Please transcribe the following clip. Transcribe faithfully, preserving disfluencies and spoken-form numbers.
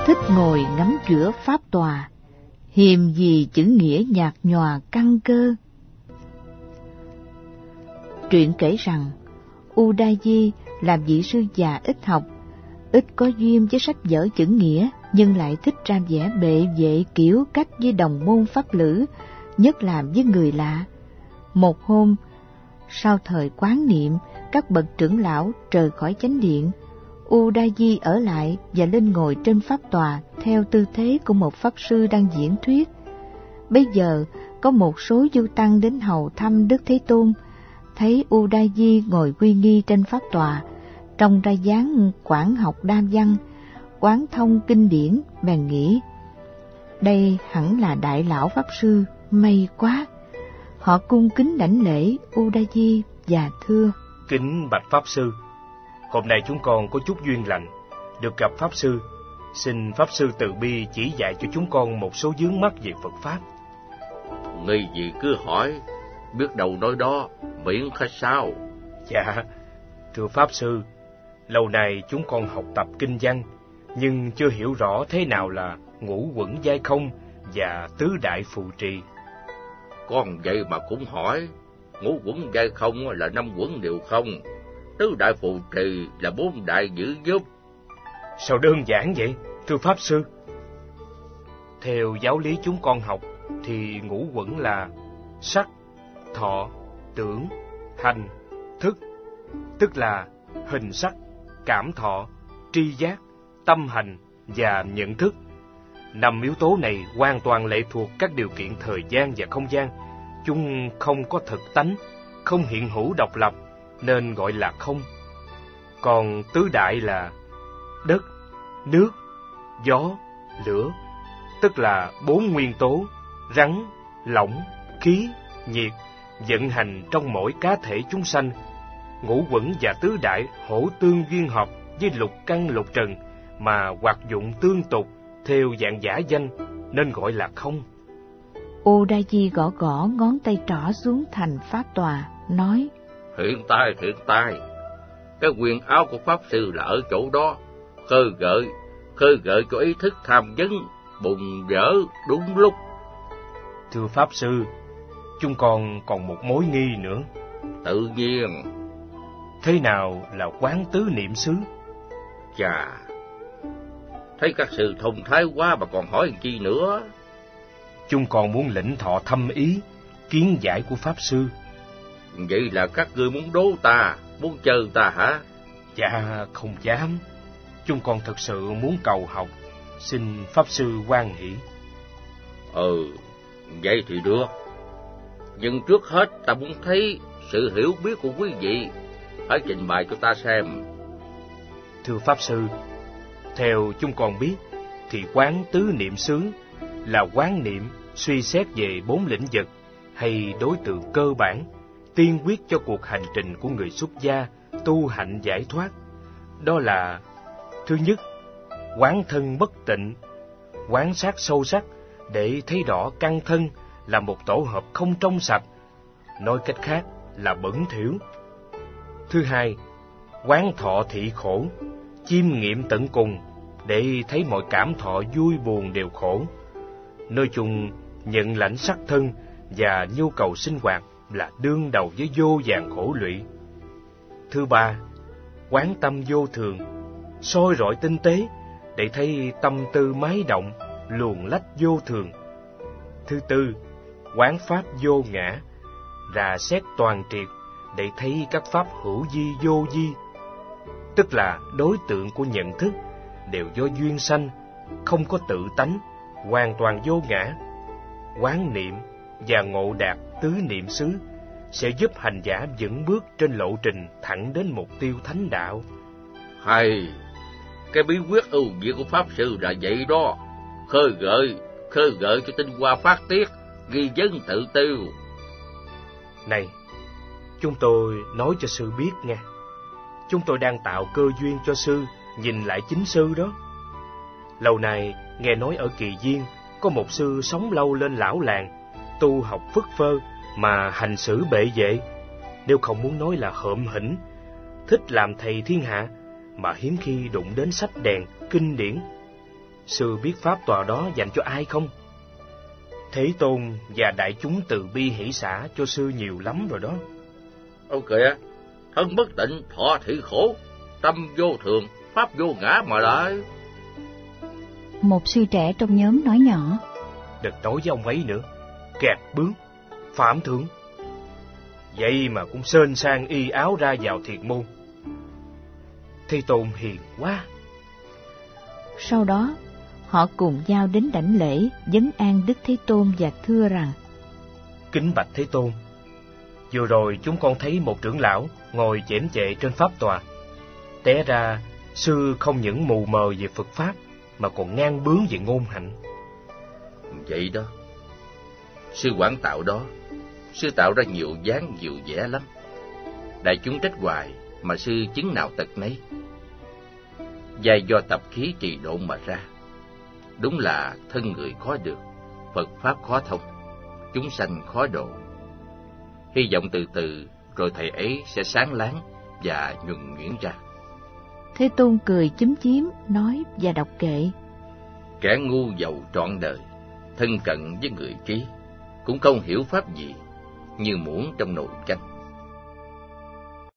thích ngồi ngắm giữa pháp tòa, hiềm gì chữ nghĩa nhạt nhòa căn cơ. Truyện kể rằng, Udayi là vị sư già ít học, ít có duyên với sách vở chữ nghĩa, nhưng lại thích ra vẻ bệ vệ kiểu cách với đồng môn pháp lữ, nhất là với người lạ. Một hôm, sau thời quán niệm, các bậc trưởng lão rời khỏi chánh điện, Udayi ở lại và lên ngồi trên pháp tòa theo tư thế của một pháp sư đang diễn thuyết. Bây giờ có một số du tăng đến hầu thăm Đức Thế Tôn, thấy Udayi ngồi uy nghi trên pháp tòa, trông ra dáng quảng học đa văn, quán thông kinh điển, bèn nghĩ đây hẳn là đại lão pháp sư, may quá. Họ cung kính đảnh lễ Udayi và thưa: Kính bạch pháp sư, hôm nay chúng con có chút duyên lành được gặp pháp sư, xin pháp sư từ bi chỉ dạy cho chúng con một số vướng mắc về Phật pháp. Nghi gì cứ hỏi, biết đâu nói đó, miễn khách sao? Dạ, thưa pháp sư, lâu nay chúng con học tập kinh văn, nhưng chưa hiểu rõ thế nào là ngũ quẩn giai không và tứ đại phù trì. Con vậy mà cũng hỏi, ngũ quẩn giai không là năm quẩn đều không, tứ đại phù trì là bốn đại giữ giúp. Sao đơn giản vậy, thưa pháp sư? Theo giáo lý chúng con học thì ngũ quẩn là sắc, thọ, tưởng, hành, thức, tức là hình sắc, cảm thọ, tri giác, tâm hành và nhận thức. Năm yếu tố này hoàn toàn lệ thuộc các điều kiện thời gian và không gian. Chúng không có thực tánh, không hiện hữu độc lập, nên gọi là không. Còn tứ đại là đất, nước, gió, lửa, tức là bốn nguyên tố, rắn, lỏng, khí, nhiệt, vận hành trong mỗi cá thể chúng sanh. Ngũ quẩn và tứ đại hỗ tương duyên hợp với lục căn lục trần, mà hoạt dụng tương tục theo dạng giả danh, nên gọi là không. Udayi gõ gõ ngón tay trỏ xuống thành pháp tòa, nói: Hiện tại, hiện tại, cái quyền áo của pháp sư là ở chỗ đó, khơi gợi, khơi gợi cho ý thức tham vấn, bùng rỡ đúng lúc. Thưa pháp sư, chúng con còn một mối nghi nữa. Tự nhiên. Thế nào là quán tứ niệm xứ? Chà, thấy các sư thông thái quá mà còn hỏi chi nữa? Chúng còn muốn lĩnh thọ thâm ý, kiến giải của pháp sư. Vậy là các ngươi muốn đố ta, muốn chơi ta hả? Dạ, không dám. Chúng con thực sự muốn cầu học, xin pháp sư hoan hỷ. Ừ, vậy thì được. Nhưng trước hết ta muốn thấy sự hiểu biết của quý vị, hãy trình bày cho ta xem. Thưa pháp sư, theo chúng con biết, thì quán tứ niệm xứ là quán niệm suy xét về bốn lĩnh vực hay đối tượng cơ bản, tiên quyết cho cuộc hành trình của người xuất gia tu hạnh giải thoát. Đó là: thứ nhất, quán thân bất tịnh, quán sát sâu sắc để thấy rõ căn thân là một tổ hợp không trong sạch, nói cách khác là bẩn thỉu. Thứ hai, quán thọ thị khổ, chiêm nghiệm tận cùng để thấy mọi cảm thọ vui buồn đều khổ. Nói chung, nhận lãnh sắc thân và nhu cầu sinh hoạt là đương đầu với vô vàn khổ lụy. Thứ ba, quán tâm vô thường, soi rọi tinh tế để thấy tâm tư mái động, luồn lách vô thường. Thứ tư, quán pháp vô ngã, rà xét toàn triệt để thấy các pháp hữu vi vô vi, tức là đối tượng của nhận thức đều do duyên sanh, không có tự tánh, hoàn toàn vô ngã. Quán niệm và ngộ đạt tứ niệm xứ sẽ giúp hành giả vững bước trên lộ trình thẳng đến mục tiêu thánh đạo. Hay, cái bí quyết ưu việt của pháp sư là vậy đó, khơi gợi, khơi gợi cho tinh hoa phát tiết, ghi vấn tự tiêu. Này, chúng tôi nói cho sư biết nghe, chúng tôi đang tạo cơ duyên cho sư nhìn lại chính sư đó. Lâu nay nghe nói ở Kỳ Viên có một sư sống lâu lên lão làng, tu học phất phơ mà hành xử bệ vệ, nếu không muốn nói là hợm hĩnh, thích làm thầy thiên hạ, mà hiếm khi đụng đến sách đèn, kinh điển. sư biết pháp tòa đó dành cho ai không? Thế Tôn và đại chúng từ bi hỷ xả cho sư nhiều lắm rồi đó. Ôi kìa, thân bất tịnh, thọ thị khổ, tâm vô thường, pháp vô ngã mà lại. Một sư trẻ trong nhóm nói nhỏ. Đừng nói với ông ấy nữa, kẹt bướng, phạm thượng. Vậy mà cũng sên sang y áo ra vào thiền môn. Thế Tôn hiền quá. Sau đó, họ cùng nhau đến đảnh lễ, vấn an Đức Thế Tôn và thưa rằng: Kính bạch Thế Tôn, vừa rồi chúng con thấy một trưởng lão ngồi chễm chệ trên pháp tòa. Té ra, sư không những mù mờ về Phật Pháp, mà còn ngang bướng về ngôn hạnh. Vậy đó, sư Quảng Tạo đó, sư tạo ra nhiều dáng nhiều vẻ lắm. Đại chúng trách hoài, mà sư chứng nào tật nấy. Giai do tập khí trì độ mà ra. Đúng là thân người khó được, Phật Pháp khó thông, chúng sanh khó độ. Hy vọng từ từ rồi thầy ấy sẽ sáng láng và nhuần nhuyễn ra. Thế Tôn cười chúm chím, nói và đọc kệ: Kẻ ngu giàu trọn đời, thân cận với người trí, cũng không hiểu pháp gì, như muỗng trong nồi canh.